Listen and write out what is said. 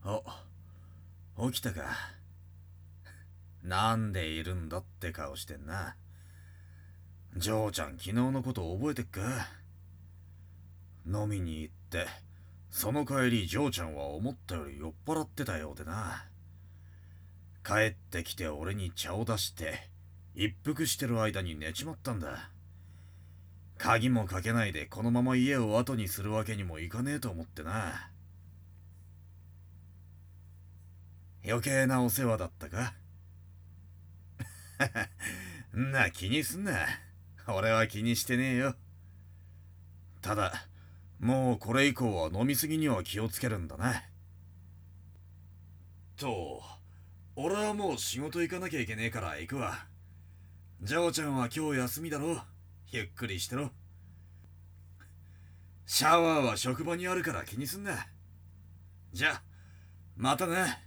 お、起きたか。なんでいるんだって顔してんな。ジョーちゃん昨日のこと覚えてっか？飲みに行って、その帰りジョーちゃんは思ったより酔っ払ってたようでな。帰ってきて俺に茶を出して、一服してる間に寝ちまったんだ。鍵もかけないでこのまま家を後にするわけにもいかねえと思ってな。余計なお世話だったか？気にすんな。俺は気にしてねえよ。ただ、もうこれ以降は飲みすぎには気をつけるんだな。俺はもう仕事行かなきゃいけねえから行くわ。ジョーちゃんは今日休みだろ。ゆっくりしてろ。シャワーは職場にあるから気にすんな。じゃあ、またな。